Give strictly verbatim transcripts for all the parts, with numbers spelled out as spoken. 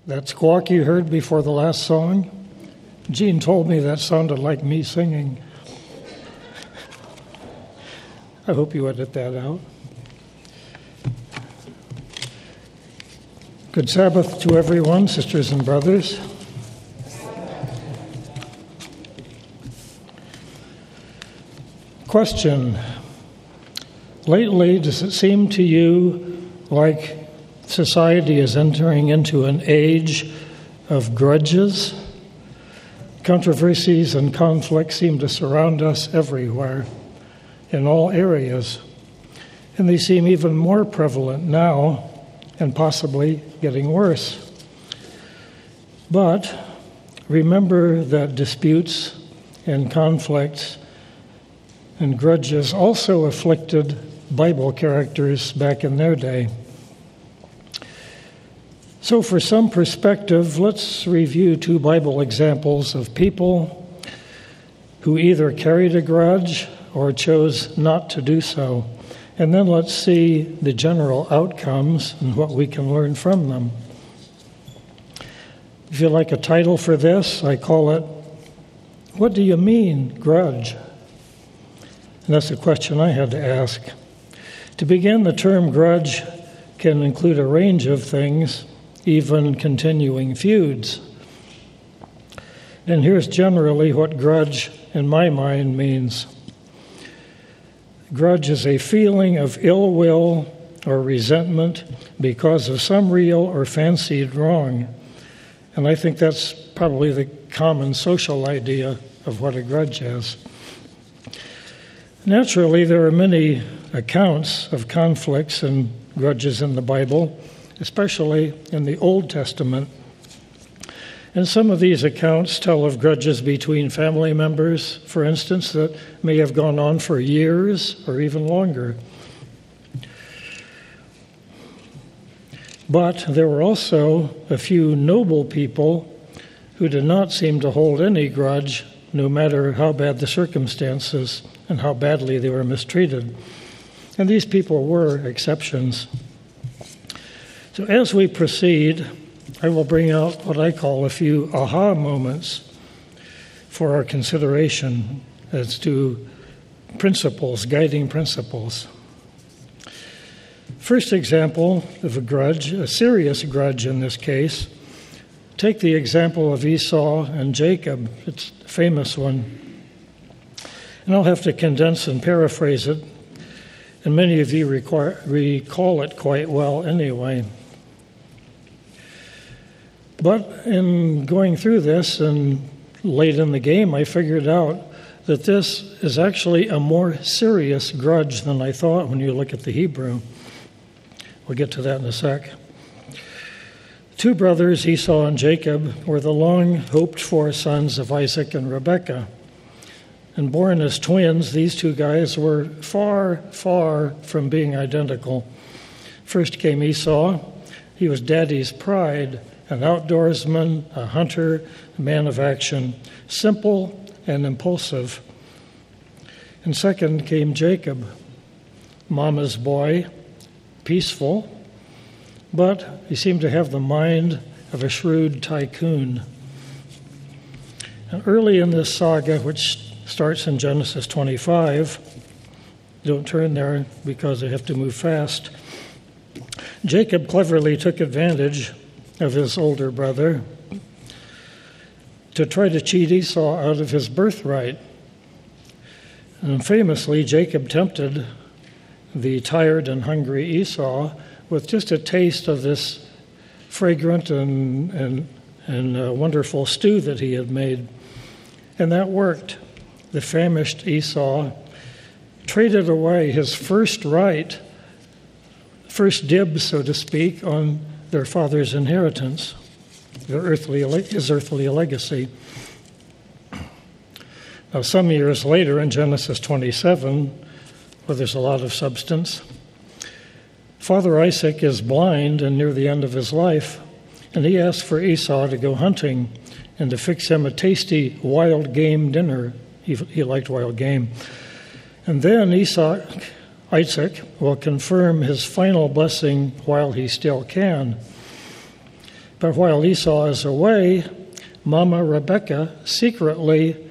That squawk you heard before the last song, Gene told me that sounded like me singing. I hope you edit that out. Good Sabbath to everyone, sisters and brothers. Question. Lately, does it seem to you like society is entering into an age of grudges? Controversies and conflicts seem to surround us everywhere, in all areas, and they seem even more prevalent now and possibly getting worse. But remember that disputes and conflicts and grudges also afflicted Bible characters back in their day. So for some perspective, let's review two Bible examples of people who either carried a grudge or chose not to do so. And then let's see the general outcomes and what we can learn from them. If you like a title for this, I call it, "What do you mean, grudge?" And that's a question I had to ask. To begin, the term grudge can include a range of things, even continuing feuds. And here's generally what grudge, in my mind, means. Grudge is a feeling of ill will or resentment because of some real or fancied wrong. And I think that's probably the common social idea of what a grudge is. Naturally, there are many accounts of conflicts and grudges in the Bible, especially in the Old Testament. And some of these accounts tell of grudges between family members, for instance, that may have gone on for years or even longer. But there were also a few noble people who did not seem to hold any grudge, no matter how bad the circumstances and how badly they were mistreated. And these people were exceptions. So as we proceed, I will bring out what I call a few aha moments for our consideration as to principles, guiding principles. First example of a grudge, a serious grudge in this case, take the example of Esau and Jacob. It's a famous one. And I'll have to condense and paraphrase it, and many of you require, recall it quite well anyway. But in going through this and late in the game, I figured out that this is actually a more serious grudge than I thought when you look at the Hebrew. We'll get to that in a sec. Two brothers, Esau and Jacob, were the long-hoped-for sons of Isaac and Rebekah. And born as twins, these two guys were far, far from being identical. First came Esau. He was daddy's pride, an outdoorsman, a hunter, a man of action, simple and impulsive. And second came Jacob, mama's boy, peaceful, but he seemed to have the mind of a shrewd tycoon. And early in this saga, which starts in Genesis twenty-five, don't turn there because I have to move fast, Jacob cleverly took advantage of his older brother to try to cheat Esau out of his birthright. And famously, Jacob tempted the tired and hungry Esau with just a taste of this fragrant and, and, and uh, wonderful stew that he had made. And that worked. The famished Esau traded away his first right, first dibs, so to speak, on their father's inheritance, their earthly, his earthly legacy. Now, some years later, in Genesis twenty-seven, where there's a lot of substance, Father Isaac is blind and near the end of his life, and he asks for Esau to go hunting and to fix him a tasty wild game dinner. He, he liked wild game. And then Esau, Isaac will confirm his final blessing while he still can. But while Esau is away, Mama Rebecca secretly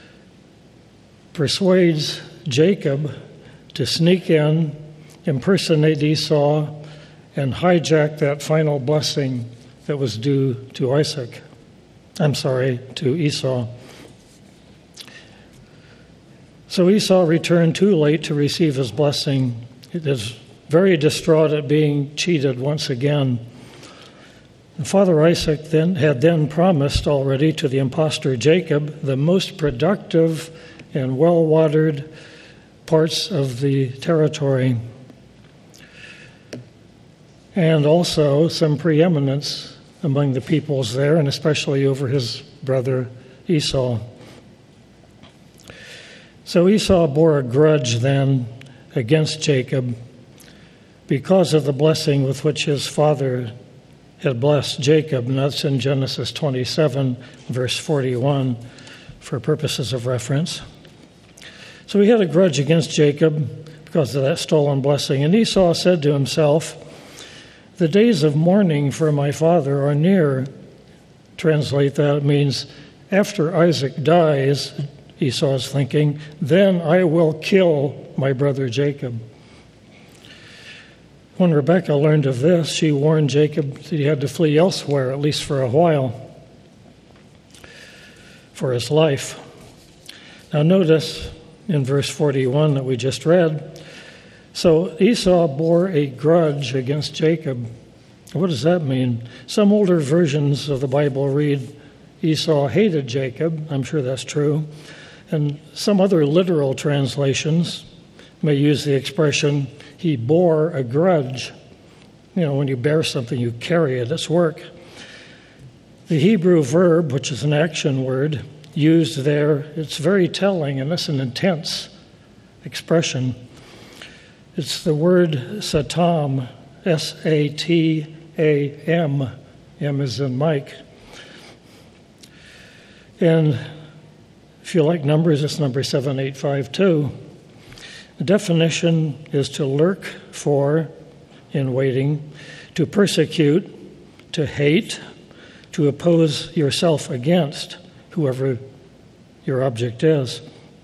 persuades Jacob to sneak in, impersonate Esau, and hijack that final blessing that was due to Isaac. I'm sorry, to Esau. So Esau returned too late to receive his blessing. He is very distraught at being cheated once again. And Father Isaac then had then promised already to the impostor Jacob the most productive and well-watered parts of the territory, and also some preeminence among the peoples there, and especially over his brother Esau. So Esau bore a grudge then against Jacob because of the blessing with which his father had blessed Jacob, and that's in Genesis twenty-seven, verse forty-one, for purposes of reference. So he had a grudge against Jacob because of that stolen blessing, and Esau said to himself, "The days of mourning for my father are near." Translate that, it means after Isaac dies, Esau is thinking, then I will kill my brother Jacob. When Rebekah learned of this, she warned Jacob that he had to flee elsewhere, at least for a while, for his life. Now notice in verse forty-one that we just read, so Esau bore a grudge against Jacob. What does that mean? Some older versions of the Bible read, Esau hated Jacob. I'm sure that's true. And some other literal translations may use the expression, he bore a grudge. You know, when you bear something, you carry it. It's work. The Hebrew verb, which is an action word, used there, it's very telling, and it's an intense expression. It's the word satam, S A T A M. M as in Mike. And if you like numbers, it's number seven eight five two. The definition is to lurk for, in waiting, to persecute, to hate, to oppose yourself against whoever your object is.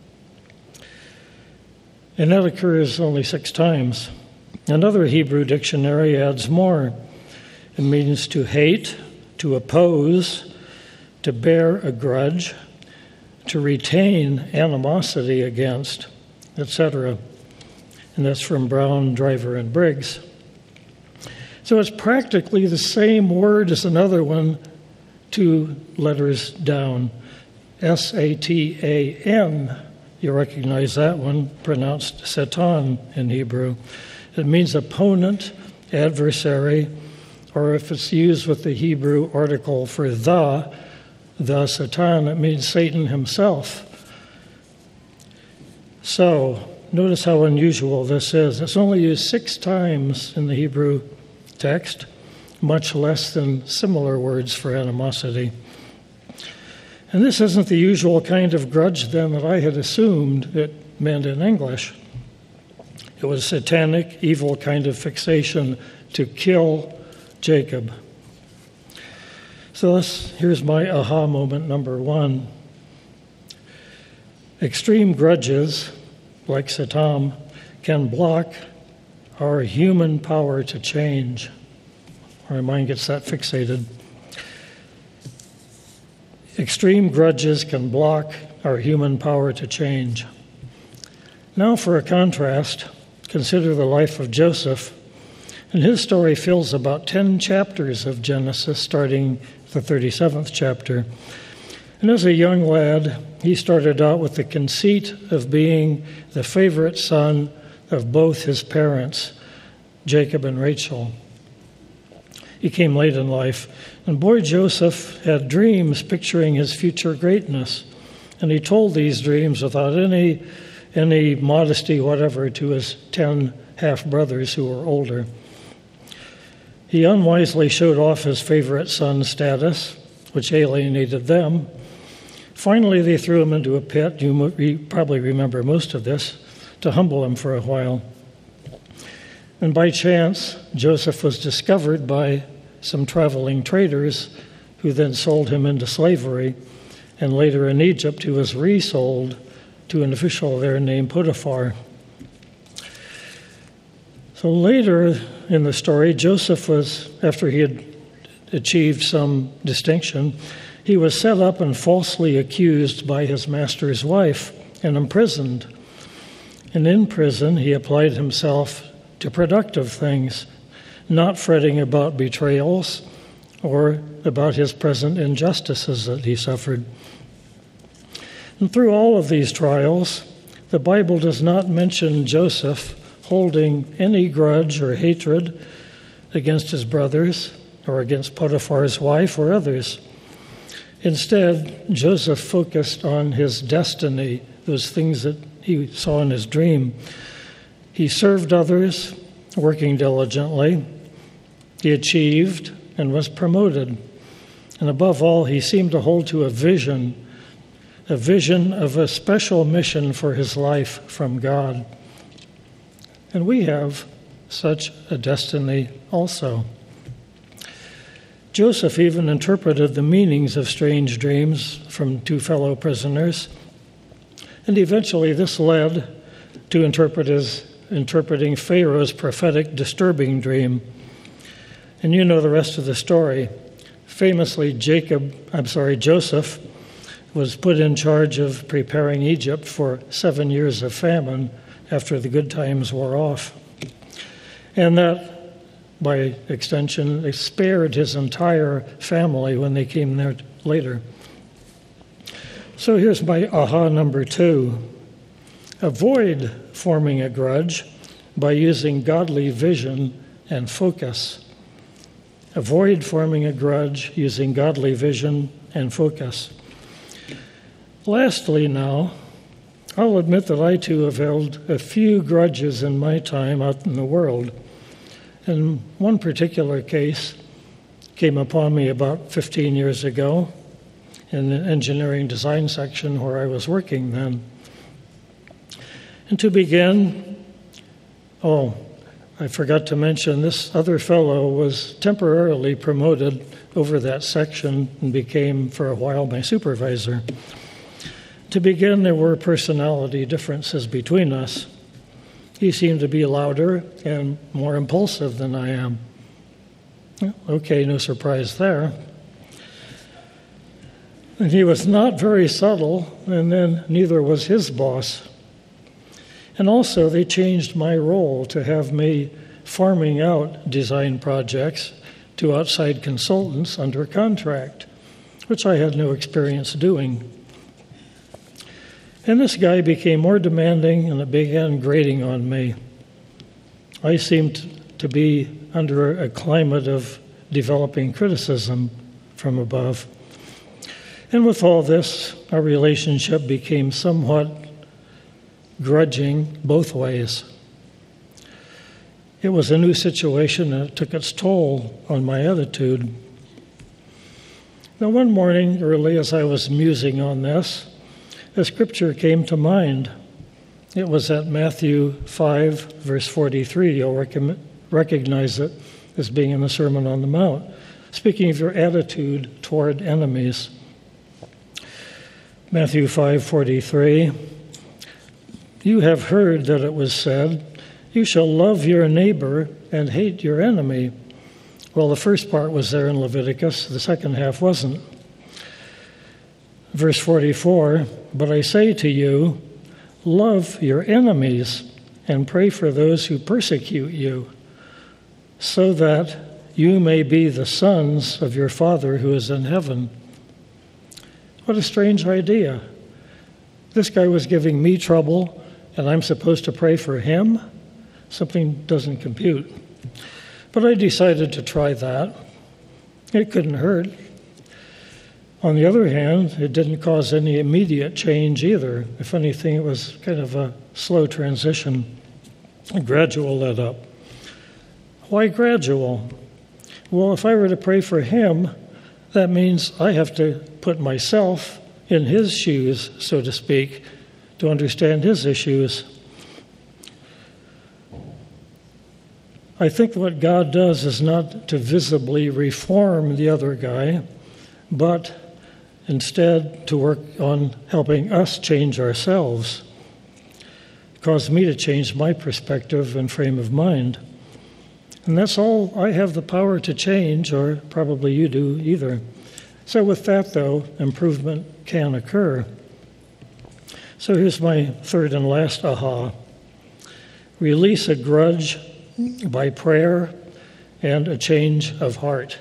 And that occurs only six times. Another Hebrew dictionary adds more. It means to hate, to oppose, to bear a grudge, to retain animosity against, et cetera. And that's from Brown, Driver, and Briggs. So it's practically the same word as another one, two letters down, S A T A N. You recognize that one, pronounced Satan in Hebrew. It means opponent, adversary, or if it's used with the Hebrew article for the, the Satan, it means Satan himself. So, notice how unusual this is. It's only used six times in the Hebrew text, much less than similar words for animosity. And this isn't the usual kind of grudge, then, that I had assumed it meant in English. It was a satanic, evil kind of fixation to kill Jacob. So this, here's my aha moment number one. Extreme grudges, like Satan, can block our human power to change. Our mind gets that fixated. Extreme grudges can block our human power to change. Now for a contrast, consider the life of Joseph. And his story fills about ten chapters of Genesis, starting the thirty-seventh chapter. And as a young lad, he started out with the conceit of being the favorite son of both his parents, Jacob and Rachel. He came late in life, and boy Joseph had dreams picturing his future greatness, and he told these dreams without any any modesty whatever to his ten half-brothers who were older. He unwisely showed off his favorite son status, which alienated them. Finally, they threw him into a pit, you probably remember most of this, to humble him for a while. And by chance, Joseph was discovered by some traveling traders who then sold him into slavery. And later in Egypt, he was resold to an official there named Potiphar. So later in the story, Joseph was, after he had achieved some distinction, he was set up and falsely accused by his master's wife and imprisoned. And in prison, he applied himself to productive things, not fretting about betrayals or about his present injustices that he suffered. And through all of these trials, the Bible does not mention Joseph holding any grudge or hatred against his brothers or against Potiphar's wife or others. Instead, Joseph focused on his destiny, those things that he saw in his dream. He served others, working diligently. He achieved and was promoted. And above all, he seemed to hold to a vision, a vision of a special mission for his life from God. And we have such a destiny also. Joseph even interpreted the meanings of strange dreams from two fellow prisoners, and eventually this led to interpret his, interpreting Pharaoh's prophetic disturbing dream. And you know the rest of the story. Famously, Jacob, I'm sorry, Joseph was put in charge of preparing Egypt for seven years of famine after the good times wore off. And that, by extension, they spared his entire family when they came there later. So here's my aha number two. Avoid forming a grudge by using godly vision and focus. Avoid forming a grudge using godly vision and focus. Lastly now, I'll admit that I too have held a few grudges in my time out in the world. And one particular case came upon me about fifteen years ago in the engineering design section where I was working then. And to begin, oh, I forgot to mention this other fellow was temporarily promoted over that section and became for a while my supervisor. To begin, there were personality differences between us. He seemed to be louder and more impulsive than I am. Okay, no surprise there. And he was not very subtle, and then neither was his boss. And also, they changed my role to have me farming out design projects to outside consultants under contract, which I had no experience doing. And this guy became more demanding, and it began grating on me. I seemed to be under a climate of developing criticism from above. And with all this, our relationship became somewhat grudging both ways. It was a new situation, and it took its toll on my attitude. Now, one morning early, as I was musing on this, a scripture came to mind. It was at Matthew five, verse forty-three. You'll rec- recognize it as being in the Sermon on the Mount, speaking of your attitude toward enemies. Matthew five forty-three. You have heard that it was said, you shall love your neighbor and hate your enemy. Well, the first part was there in Leviticus. The second half wasn't. Verse forty-four, but I say to you, love your enemies and pray for those who persecute you, so that you may be the sons of your Father who is in heaven. What a strange idea. This guy was giving me trouble, and I'm supposed to pray for him? Something doesn't compute. But I decided to try that. It couldn't hurt. On the other hand, it didn't cause any immediate change either. If anything, it was kind of a slow transition, a gradual let up. Why gradual? Well, if I were to pray for him, that means I have to put myself in his shoes, so to speak, to understand his issues. I think what God does is not to visibly reform the other guy, but instead to work on helping us change ourselves. It caused me to change my perspective and frame of mind. And that's all I have the power to change, or probably you do either. So with that, though, improvement can occur. So here's my third and last aha. Release a grudge by prayer and a change of heart.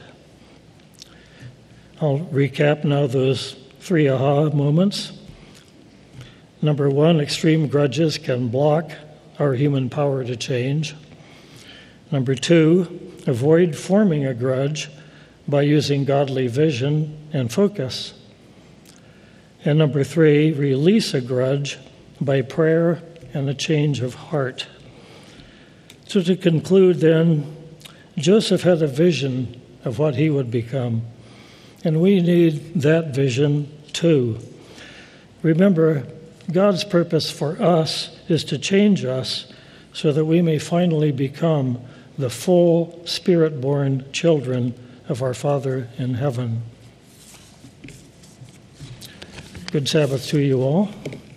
I'll recap now those three aha moments. Number one, extreme grudges can block our human power to change. Number two, avoid forming a grudge by using godly vision and focus. And number three, release a grudge by prayer and a change of heart. So to conclude then, Joseph had a vision of what he would become, and we need that vision too. Remember, God's purpose for us is to change us so that we may finally become the full Spirit-born children of our Father in heaven. Good Sabbath to you all.